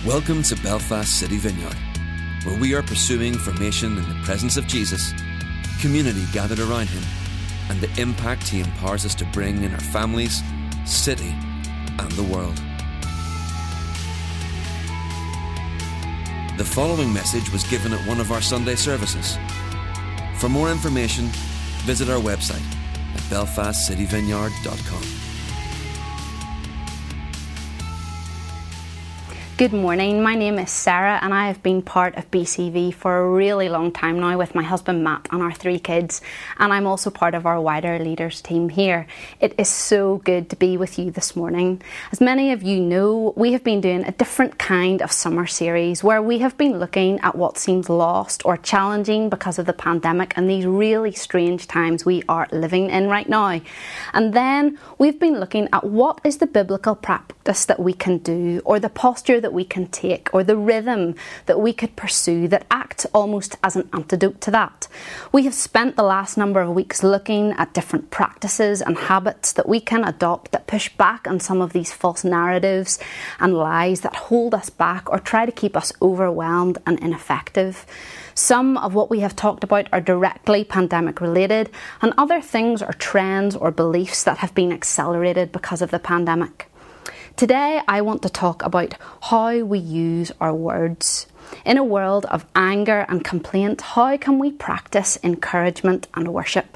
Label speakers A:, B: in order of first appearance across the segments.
A: Welcome to Belfast City Vineyard, where we are pursuing formation in the presence of Jesus, community gathered around him, and the impact he empowers us to bring in our families, city, and the world. The following message was given at one of our Sunday services. For more information, visit our website at belfastcityvineyard.com.
B: Good morning, my name is Sarah and I have been part of BCV for a really long time now with my husband Matt and our 3 kids, and I'm also part of our wider leaders team here. It is so good to be with you this morning. As many of you know, we have been doing a different kind of summer series where we have been looking at what seems lost or challenging because of the pandemic and these really strange times we are living in right now. And then we've been looking at what is the biblical practice that we can do, or the posture that we can take, or the rhythm that we could pursue that acts almost as an antidote to that. We have spent the last number of weeks looking at different practices and habits that we can adopt that push back on some of these false narratives and lies that hold us back or try to keep us overwhelmed and ineffective. Some of what we have talked about are directly pandemic related, and other things are trends or beliefs that have been accelerated because of the pandemic. Today I want to talk about how we use our words. In a world of anger and complaint, how can we practice encouragement and worship?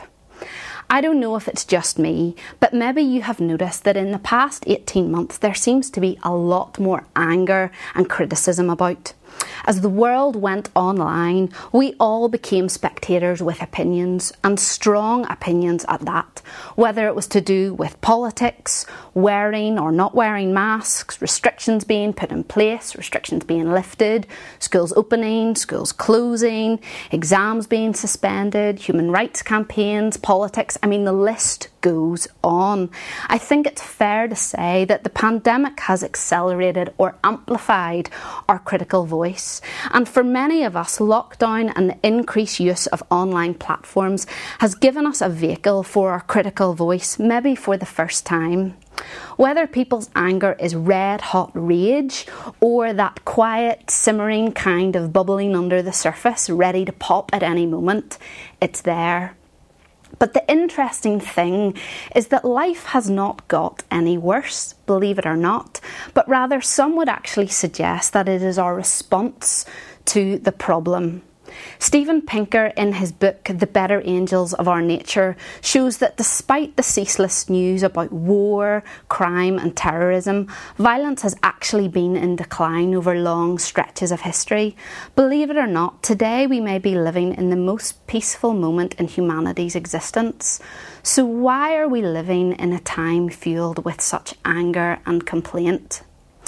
B: I don't know if it's just me, but maybe you have noticed that in the past 18 months there seems to be a lot more anger and criticism about. As the world went online, we all became spectators with opinions, and strong opinions at that, whether it was to do with politics, wearing or not wearing masks, restrictions being put in place, restrictions being lifted, schools opening, schools closing, exams being suspended, human rights campaigns, politics. I mean, the list goes on. I think it's fair to say that the pandemic has accelerated or amplified our critical voice. And for many of us, lockdown and the increased use of online platforms has given us a vehicle for our critical voice, maybe for the first time. Whether people's anger is red hot rage or that quiet, simmering kind of bubbling under the surface, ready to pop at any moment, it's there. But the interesting thing is that life has not got any worse, believe it or not, but rather some would actually suggest that it is our response to the problem. Stephen Pinker, in his book The Better Angels of Our Nature, shows that despite the ceaseless news about war, crime and terrorism, violence has actually been in decline over long stretches of history. Believe it or not, today we may be living in the most peaceful moment in humanity's existence. So why are we living in a time fueled with such anger and complaint?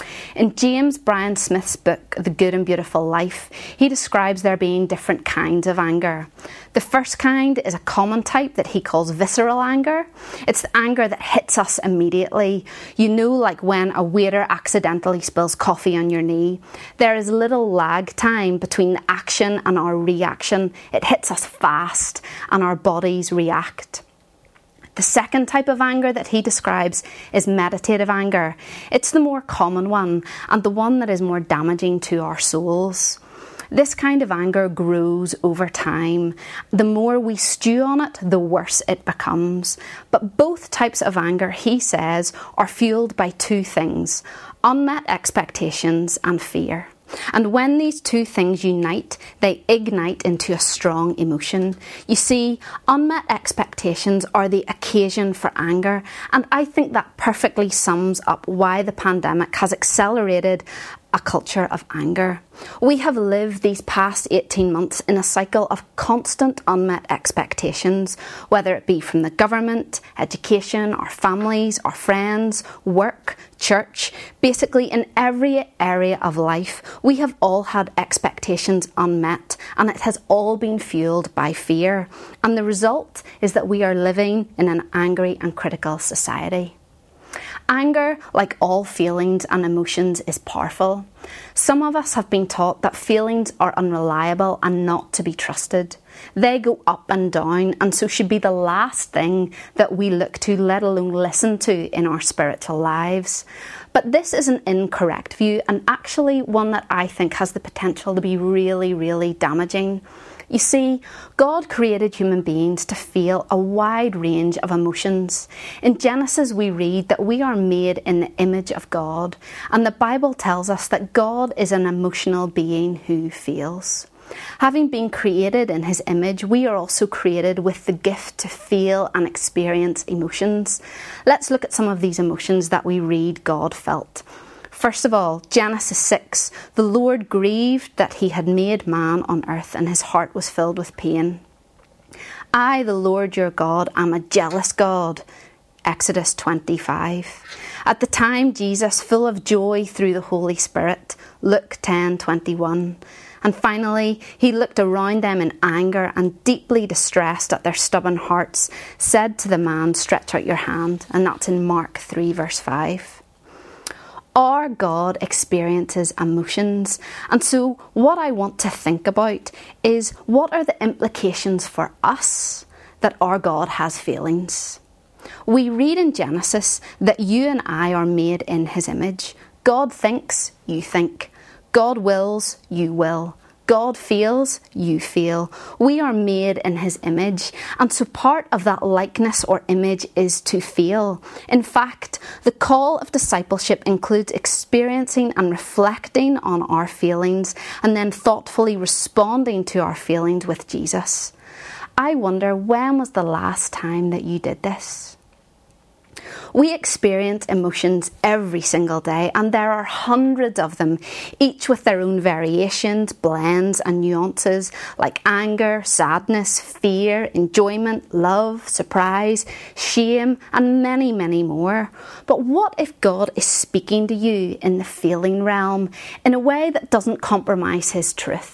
B: In James Bryan Smith's book, The Good and Beautiful Life, he describes there being different kinds of anger. The first kind is a common type that he calls visceral anger. It's the anger that hits us immediately. You know, like when a waiter accidentally spills coffee on your knee. There is little lag time between the action and our reaction. It hits us fast and our bodies react. The second type of anger that he describes is meditative anger. It's the more common one and the one that is more damaging to our souls. This kind of anger grows over time. The more we stew on it, the worse it becomes. But both types of anger, he says, are fueled by 2 things: unmet expectations and fear. And when these 2 things unite, they ignite into a strong emotion. You see, unmet expectations are the occasion for anger, and I think that perfectly sums up why the pandemic has accelerated a culture of anger. We have lived these past 18 months in a cycle of constant unmet expectations, whether it be from the government, education, our families, our friends, work, church. Basically, in every area of life, we have all had expectations unmet, and it has all been fueled by fear. And the result is that we are living in an angry and critical society. Anger, like all feelings and emotions, is powerful. Some of us have been taught that feelings are unreliable and not to be trusted. They go up and down, and so should be the last thing that we look to, let alone listen to, in our spiritual lives. But this is an incorrect view, and actually one that I think has the potential to be really, really damaging. You see, God created human beings to feel a wide range of emotions. In Genesis, we read that we are made in the image of God, and the Bible tells us that God is an emotional being who feels. Having been created in His image, we are also created with the gift to feel and experience emotions. Let's look at some of these emotions that we read God felt. First of all, Genesis 6, the Lord grieved that He had made man on earth, and His heart was filled with pain. I, the Lord your God, am a jealous God. Exodus 25. At the time, Jesus, full of joy through the Holy Spirit. Luke 10:21. And finally, He looked around them in anger and, deeply distressed at their stubborn hearts, said to the man, stretch out your hand. And that's in Mark 3 verse 5. Our God experiences emotions, and so what I want to think about is, what are the implications for us that our God has feelings? We read in Genesis that you and I are made in His image. God thinks, you think. God wills, you will. God feels, you feel. We are made in His image, and so part of that likeness or image is to feel. In fact, the call of discipleship includes experiencing and reflecting on our feelings and then thoughtfully responding to our feelings with Jesus. I wonder, when was the last time that you did this? We experience emotions every single day, and there are hundreds of them, each with their own variations, blends and nuances, like anger, sadness, fear, enjoyment, love, surprise, shame, and many, many more. But what if God is speaking to you in the feeling realm in a way that doesn't compromise His truth?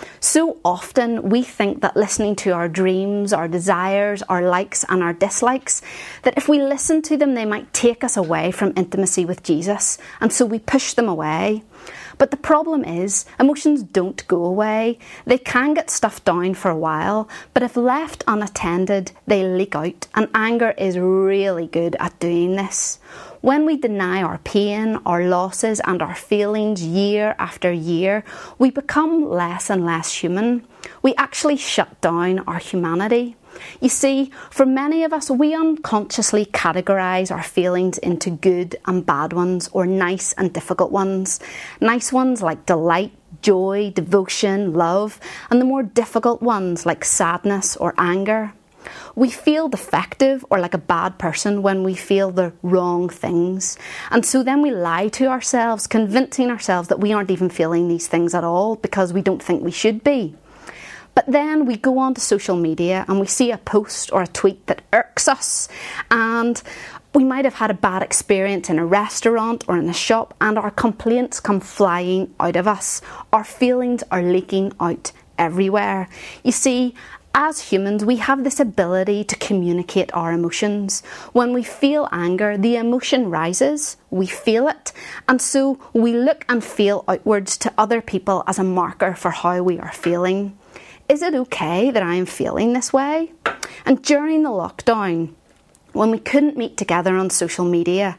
B: So often we think that listening to our dreams, our desires, our likes and our dislikes, that if we listen to them, they might take us away from intimacy with Jesus, and so we push them away. But the problem is, emotions don't go away. They can get stuffed down for a while, but if left unattended, they leak out, and anger is really good at doing this. When we deny our pain, our losses and our feelings year after year, we become less and less human. We actually shut down our humanity. You see, for many of us, we unconsciously categorise our feelings into good and bad ones, or nice and difficult ones. Nice ones like delight, joy, devotion, love, and the more difficult ones like sadness or anger. We feel defective or like a bad person when we feel the wrong things. And so then we lie to ourselves, convincing ourselves that we aren't even feeling these things at all because we don't think we should be. But then we go onto social media and we see a post or a tweet that irks us, and we might have had a bad experience in a restaurant or in a shop, and our complaints come flying out of us. Our feelings are leaking out everywhere. You see, as humans, we have this ability to communicate our emotions. When we feel anger, the emotion rises, we feel it, and so we look and feel outwards to other people as a marker for how we are feeling. Is it okay that I am feeling this way? And during the lockdown, when we couldn't meet together on social media,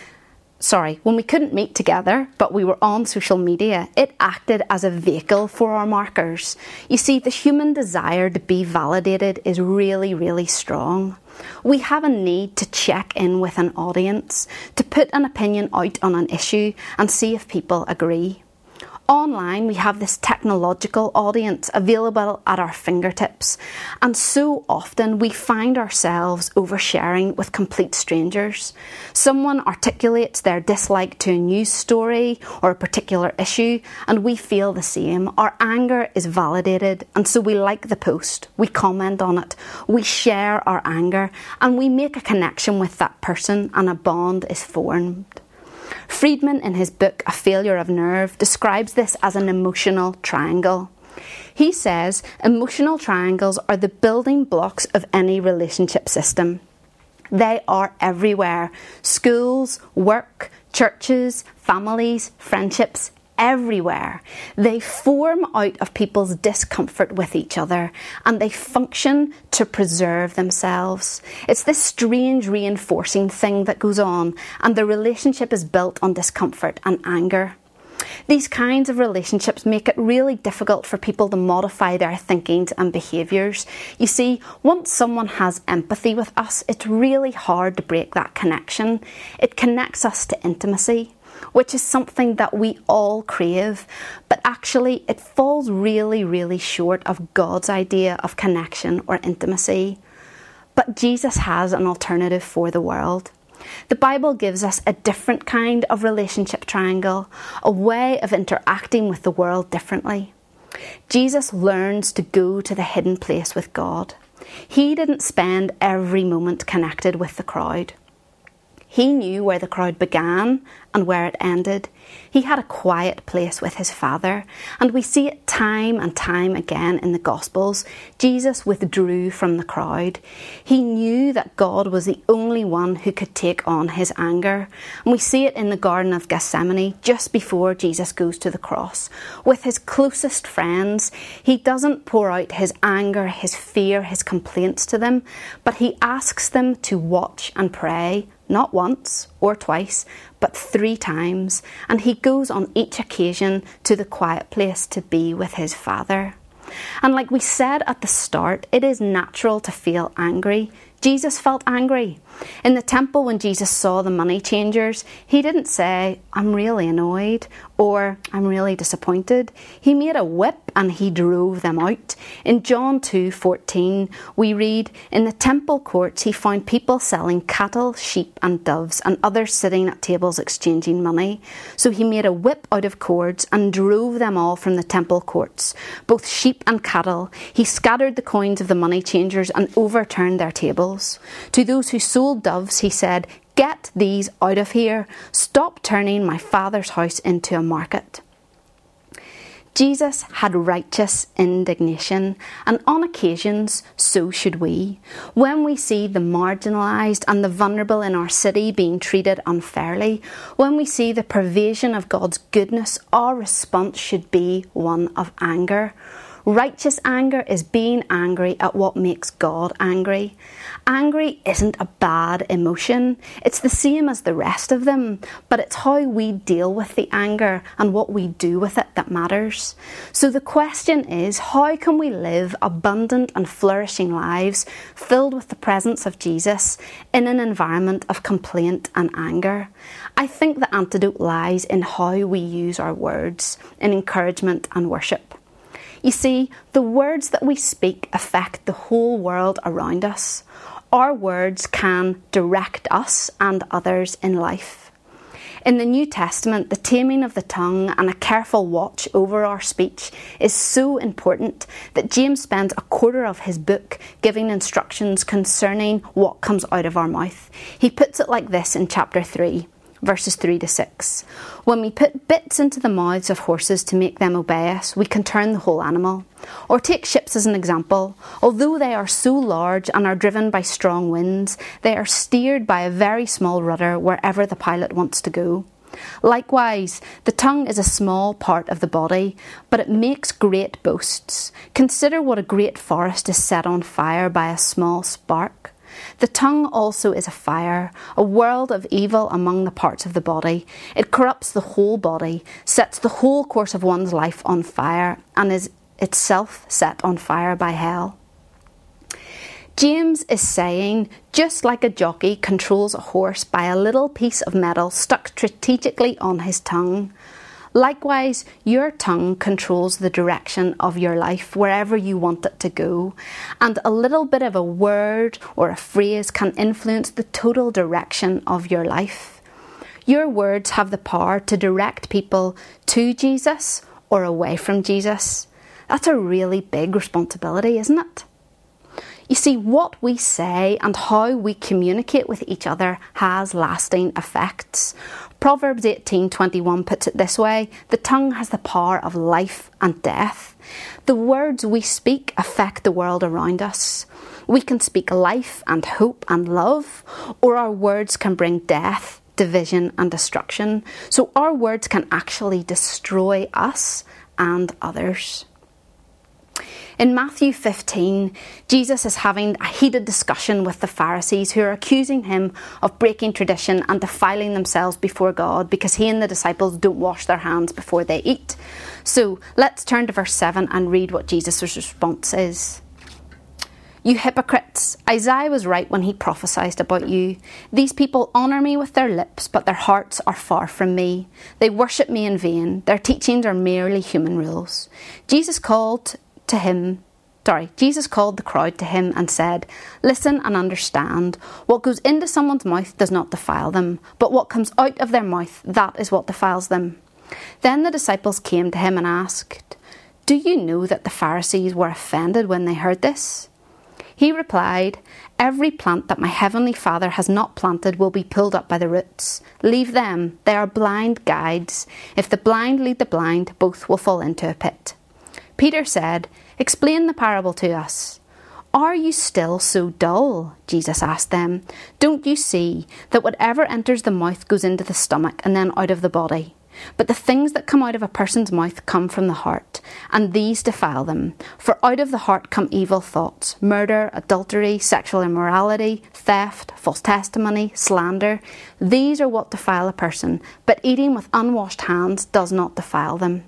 B: when we couldn't meet together, but we were on social media, it acted as a vehicle for our markers. You see, the human desire to be validated is really, really strong. We have a need to check in with an audience, to put an opinion out on an issue and see if people agree. Online, we have this technological audience available at our fingertips, and so often we find ourselves oversharing with complete strangers. Someone articulates their dislike to a news story or a particular issue, and we feel the same. Our anger is validated, and so we like the post, we comment on it, we share our anger, and we make a connection with that person, and a bond is formed. Friedman, in his book A Failure of Nerve, describes this as an emotional triangle. He says emotional triangles are the building blocks of any relationship system. They are everywhere: schools, work, churches, families, friendships, everywhere. They form out of people's discomfort with each other, and they function to preserve themselves. It's this strange reinforcing thing that goes on, and the relationship is built on discomfort and anger. These kinds of relationships make it really difficult for people to modify their thinkings and behaviours. You see, once someone has empathy with us, it's really hard to break that connection. It connects us to intimacy, which is something that we all crave, but actually it falls really, really short of God's idea of connection or intimacy. But Jesus has an alternative for the world. The Bible gives us a different kind of relationship triangle, a way of interacting with the world differently. Jesus learns to go to the hidden place with God. He didn't spend every moment connected with the crowd. He knew where the crowd began and where it ended. He had a quiet place with his Father, and we see it time and time again in the Gospels. Jesus withdrew from the crowd. He knew that God was the only one who could take on his anger. And we see it in the Garden of Gethsemane just before Jesus goes to the cross. With his closest friends, he doesn't pour out his anger, his fear, his complaints to them, but he asks them to watch and pray. Not once or twice, but 3 times, and he goes on each occasion to the quiet place to be with his Father. And like we said at the start, it is natural to feel angry. Jesus felt angry. In the temple, when Jesus saw the money changers, he didn't say, "I'm really annoyed," or "I'm really disappointed." He made a whip and he drove them out. In John 2:14, we read, "In the temple courts he found people selling cattle, sheep and doves, and others sitting at tables exchanging money. So he made a whip out of cords and drove them all from the temple courts, both sheep and cattle. He scattered the coins of the money changers and overturned their tables. To those who sold doves, he said, 'Get these out of here. Stop turning my Father's house into a market.'" Jesus had righteous indignation, and on occasions, so should we. When we see the marginalised and the vulnerable in our city being treated unfairly, when we see the pervasion of God's goodness, our response should be one of anger. Righteous anger is being angry at what makes God angry. Angry isn't a bad emotion. It's the same as the rest of them, but it's how we deal with the anger and what we do with it that matters. So the question is, how can we live abundant and flourishing lives filled with the presence of Jesus in an environment of complaint and anger? I think the antidote lies in how we use our words in encouragement and worship. You see, the words that we speak affect the whole world around us. Our words can direct us and others in life. In the New Testament, the taming of the tongue and a careful watch over our speech is so important that James spends a quarter of his book giving instructions concerning what comes out of our mouth. He puts it like this in chapter 3. Verses 3-6. "When we put bits into the mouths of horses to make them obey us, we can turn the whole animal. Or take ships as an example. Although they are so large and are driven by strong winds, they are steered by a very small rudder wherever the pilot wants to go. Likewise, the tongue is a small part of the body, but it makes great boasts. Consider what a great forest is set on fire by a small spark. The tongue also is a fire, a world of evil among the parts of the body. It corrupts the whole body, sets the whole course of one's life on fire, and is itself set on fire by hell." James is saying, just like a jockey controls a horse by a little piece of metal stuck strategically on his tongue, likewise, your tongue controls the direction of your life wherever you want it to go, and a little bit of a word or a phrase can influence the total direction of your life. Your words have the power to direct people to Jesus or away from Jesus. That's a really big responsibility, isn't it? You see, what we say and how we communicate with each other has lasting effects. Proverbs 18:21 puts it this way: "The tongue has the power of life and death." The words we speak affect the world around us. We can speak life and hope and love, or our words can bring death, division and destruction. So our words can actually destroy us and others. In Matthew 15, Jesus is having a heated discussion with the Pharisees who are accusing him of breaking tradition and defiling themselves before God because he and the disciples don't wash their hands before they eat. So let's turn to verse 7 and read what Jesus' response is. "You hypocrites, Isaiah was right when he prophesied about you. These people honour me with their lips, but their hearts are far from me. They worship me in vain. Their teachings are merely human rules." Jesus called the crowd to him and said, "Listen and understand. What goes into someone's mouth does not defile them, but what comes out of their mouth, that is what defiles them." Then the disciples came to him and asked, "Do you know that the Pharisees were offended when they heard this?" He replied, "Every plant that my heavenly Father has not planted will be pulled up by the roots. Leave them, they are blind guides. If the blind lead the blind, both will fall into a pit." Peter said, "Explain the parable to us." "Are you still so dull?" Jesus asked them. "Don't you see that whatever enters the mouth goes into the stomach and then out of the body? But the things that come out of a person's mouth come from the heart, and these defile them. For out of the heart come evil thoughts, murder, adultery, sexual immorality, theft, false testimony, slander. These are what defile a person, but eating with unwashed hands does not defile them."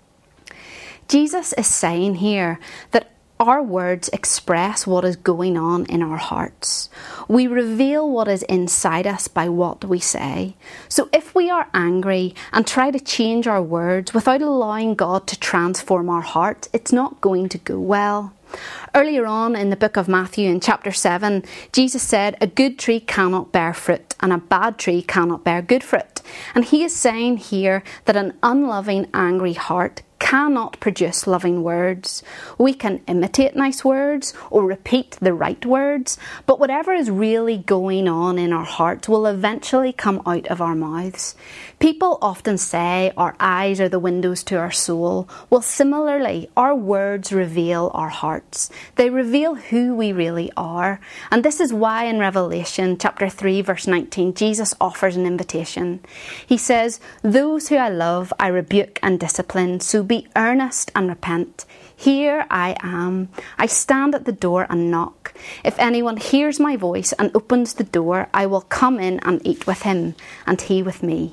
B: Jesus is saying here that our words express what is going on in our hearts. We reveal what is inside us by what we say. So if we are angry and try to change our words without allowing God to transform our heart, it's not going to go well. Earlier on in the book of Matthew in chapter 7, Jesus said, "A good tree cannot bear fruit and a bad tree cannot bear good fruit." And he is saying here that an unloving, angry heart cannot produce loving words. We can imitate nice words or repeat the right words, but whatever is really going on in our hearts will eventually come out of our mouths. People often say our eyes are the windows to our soul. Well, similarly, our words reveal our hearts. They reveal who we really are. And this is why in Revelation chapter 3 verse 19, Jesus offers an invitation. He says, "Those who I love, I rebuke and discipline, so be earnest and repent. Here I am. I stand at the door and knock. If anyone hears my voice and opens the door, I will come in and eat with him, and he with me."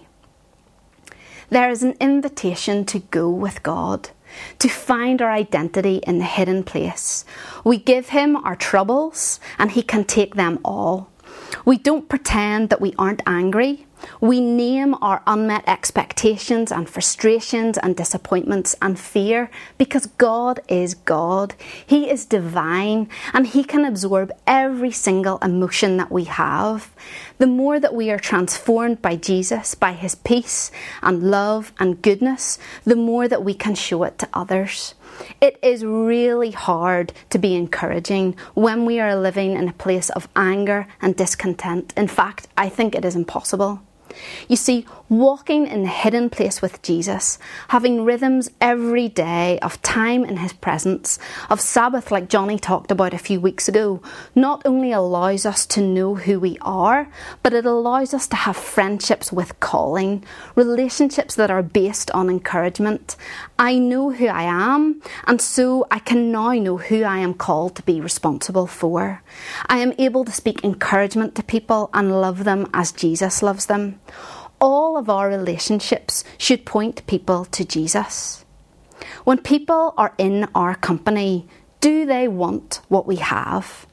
B: There is an invitation to go with God, to find our identity in the hidden place. We give him our troubles, and he can take them all. We don't pretend that we aren't angry. We name our unmet expectations and frustrations and disappointments and fear because God is God. He is divine and he can absorb every single emotion that we have. The more that we are transformed by Jesus, by his peace and love and goodness, the more that we can show it to others. It is really hard to be encouraging when we are living in a place of anger and discontent. In fact, I think it is impossible. You see, walking in the hidden place with Jesus, having rhythms every day of time in his presence, of Sabbath like Johnny talked about a few weeks ago, not only allows us to know who we are, but it allows us to have friendships with calling, relationships that are based on encouragement. I know who I am, and so I can now know who I am called to be responsible for. I am able to speak encouragement to people and love them as Jesus loves them. All of our relationships should point people to Jesus. When people are in our company, do they want what we have?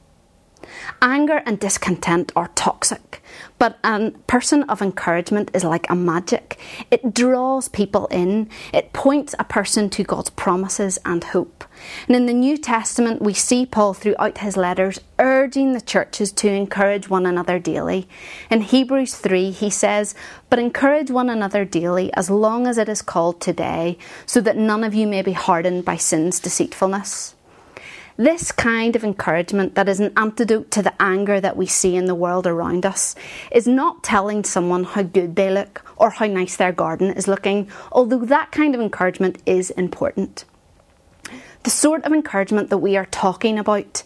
B: Anger and discontent are toxic, but a person of encouragement is like a magic. It draws people in. It points a person to God's promises and hope. And in the New Testament, we see Paul throughout his letters urging the churches to encourage one another daily. In Hebrews 3, he says, "But encourage one another daily as long as it is called today, so that none of you may be hardened by sin's deceitfulness." This kind of encouragement that is an antidote to the anger that we see in the world around us is not telling someone how good they look or how nice their garden is looking, although that kind of encouragement is important. The sort of encouragement that we are talking about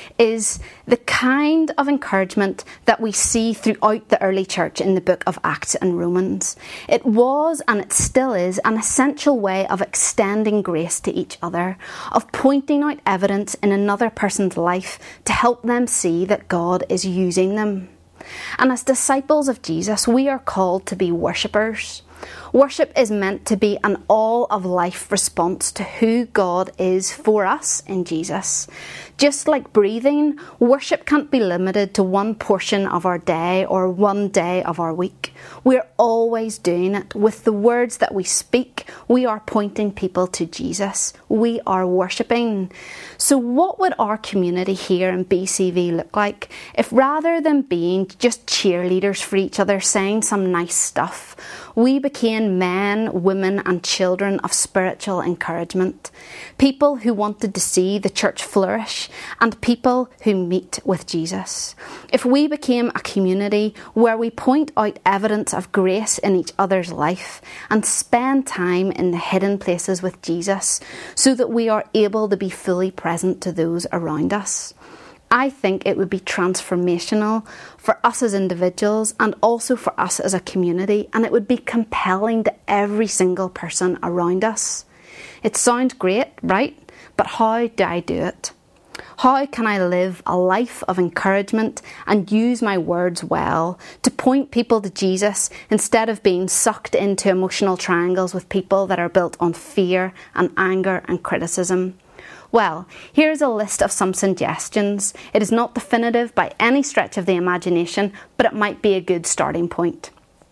B: is the kind of encouragement that we see throughout the early church in the book of Acts and Romans. It was, and it still is, an essential way of extending grace to each other, of pointing out evidence in another person's life to help them see that God is using them. And as disciples of Jesus, we are called to be worshippers. Worship is meant to be an all-of-life response to who God is for us in Jesus. Just like breathing, worship can't be limited to one portion of our day or one day of our week. We're always doing it. With the words that we speak, we are pointing people to Jesus. We are worshipping. So what would our community here in BCV look like if, rather than being just cheerleaders for each other saying some nice stuff, we became men, women and children of spiritual encouragement, people who wanted to see the church flourish and people who meet with Jesus? If we became a community where we point out evidence of grace in each other's life and spend time in the hidden places with Jesus so that we are able to be fully present to those around us, I think it would be transformational for us as individuals and also for us as a community, and it would be compelling to every single person around us. It sounds great, right? But how do I do it? How can I live a life of encouragement and use my words well to point people to Jesus instead of being sucked into emotional triangles with people that are built on fear and anger and criticism? Well, here's a list of some suggestions. It is not definitive by any stretch of the imagination, but it might be a good starting point.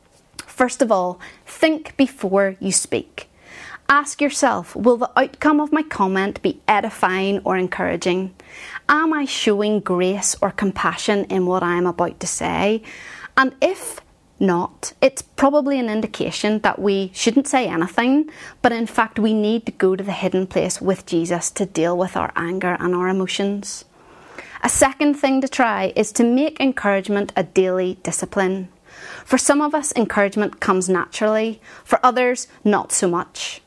B: First of all, think before you speak. Ask yourself, will the outcome of my comment be edifying or encouraging? Am I showing grace or compassion in what I am about to say? And if not, it's probably an indication that we shouldn't say anything, but in fact we need to go to the hidden place with Jesus to deal with our anger and our emotions. A second thing to try is to make encouragement a daily discipline. For some of us, encouragement comes naturally, for others, not so much.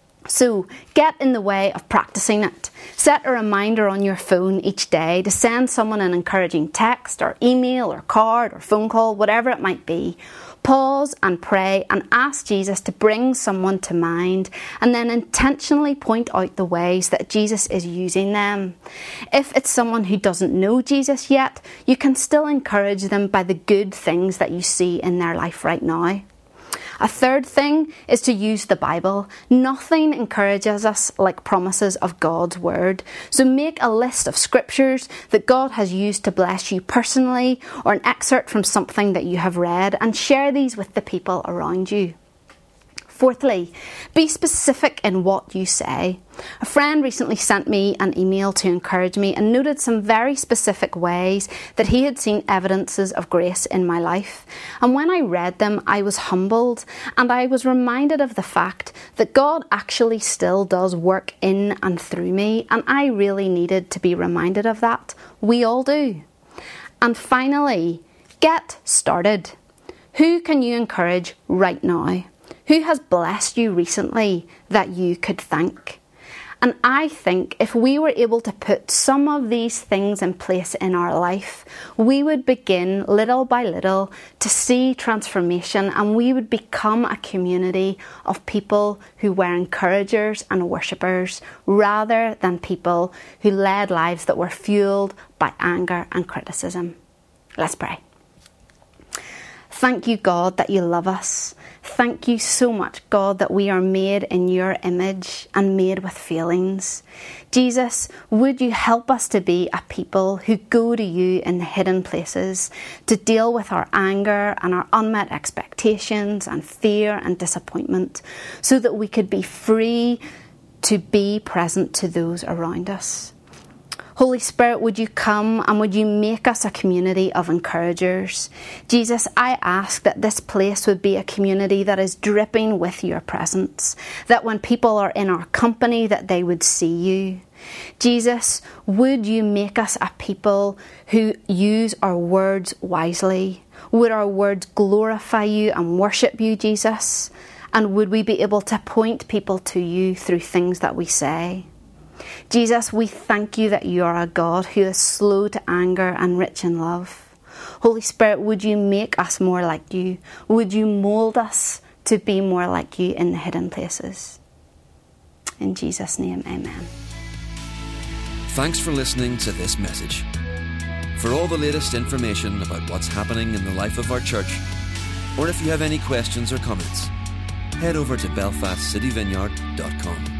B: So get in the way of practicing it. Set a reminder on your phone each day to send someone an encouraging text or email or card or phone call, whatever it might be. Pause and pray and ask Jesus to bring someone to mind, and then intentionally point out the ways that Jesus is using them. If it's someone who doesn't know Jesus yet, you can still encourage them by the good things that you see in their life right now. A third thing is to use the Bible. Nothing encourages us like promises of God's word. So make a list of scriptures that God has used to bless you personally, or an excerpt from something that you have read, and share these with the people around you. Fourthly, be specific in what you say. A friend recently sent me an email to encourage me and noted some very specific ways that he had seen evidences of grace in my life. And when I read them, I was humbled, and I was reminded of the fact that God actually still does work in and through me, and I really needed to be reminded of that. We all do. And finally, get started. Who can you encourage right now? Who has blessed you recently that you could thank? And I think if we were able to put some of these things in place in our life, we would begin little by little to see transformation, and we would become a community of people who were encouragers and worshippers rather than people who led lives that were fueled by anger and criticism. Let's pray. Thank you, God, that you love us. Thank you so much, God, that we are made in your image and made with feelings. Jesus, would you help us to be a people who go to you in the hidden places to deal with our anger and our unmet expectations and fear and disappointment, so that we could be free to be present to those around us. Holy Spirit, would you come and would you make us a community of encouragers? Jesus, I ask that this place would be a community that is dripping with your presence, that when people are in our company, that they would see you. Jesus, would you make us a people who use our words wisely? Would our words glorify you and worship you, Jesus? And would we be able to point people to you through things that we say? Jesus, we thank you that you are a God who is slow to anger and rich in love. Holy Spirit, would you make us more like you? Would you mould us to be more like you in the hidden places? In Jesus' name, amen.
A: Thanks for listening to this message. For all the latest information about what's happening in the life of our church, or if you have any questions or comments, head over to belfastcityvineyard.com.